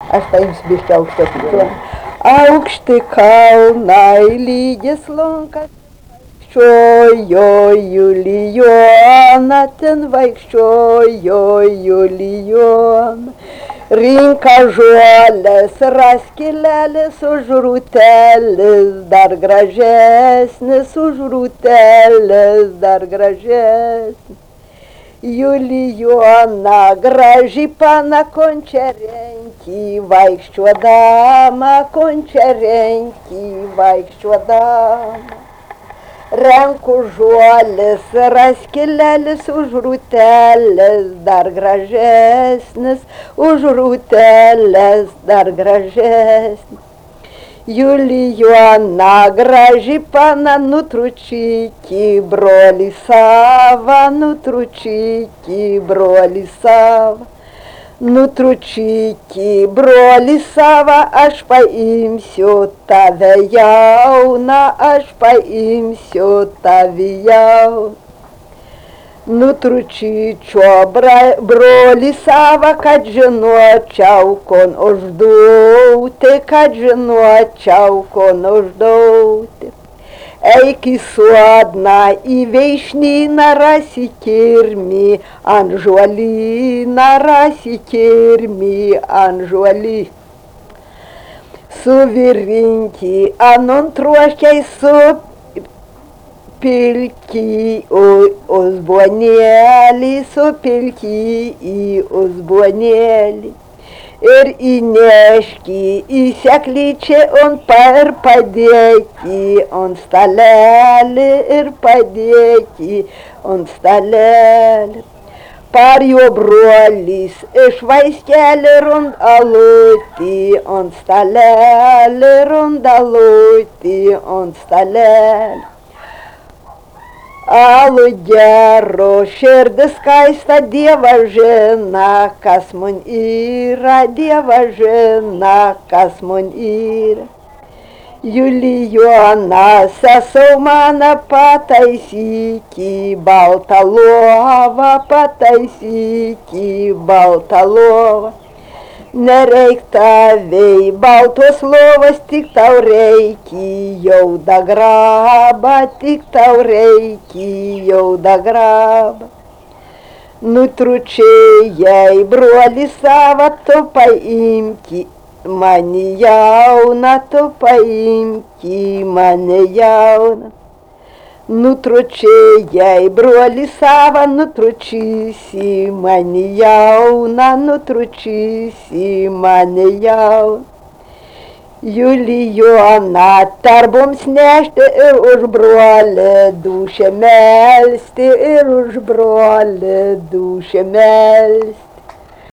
Aš paimsiu biškai aukštesnį. Aukšti kalnai lygis lunkas, vaikščiojo Julijona, ten vaikščiojo Julijona. Rinka žuolės, raskilėlis už rūtelis, dar gražesnis, už rūtelis, dar gražesnis. Julijona, graži pana Končerenki, vaikščiuodama, Končerenki, vaikščiuodama. Renku žuolis, raskilėlis už rūtelis, dar gražesnis, už rūtelis, dar gražesnis. Julijona, graži pana, nutručyki brolį savo, nutručyki brolį savo. Nutručyki brolį savo, aš paimsiu tave jauną, aš paimsiu tave jauną. Nutručyčio brolį savo, kad žinočiau, kon užduoti, kad žinočiau, kon užduoti. Eik į sodną, į veišnyną, rasi kirmį, ant žuolyną, rasi kirmį, ant žuolyną. Suvirinki, anontruoškiai supilki uzbonėlį, supilki į uzbonėlį. Ir įneški į seklyčią, on ir padėki on stalelį, ir padėki on stalelį. Par jo brolis iš vaiskelį rund alutį, on stalelį, rund alutį, on stalelį. Alų gero, širdis skaista, Dievas žina, kas man yra, Dievas žina, kas man yra. Julijona, sesuo mano, pataisyki baltą lovą, pataisyki baltą lovą. Nereik tavei baltos lovos, tik tau reikia jaudą grabą, tik tau reikia jaudą grabą. Nutručiai brolį savo, tu paimki mane jauną, tu paimki mane jauną. Nutručiai brolį savo, nutručysi mane jauną, nutručysi mane jauną. Julijona, tarboms nešti ir už brolį dūšią melsti, ir už brolį dūšią melsti.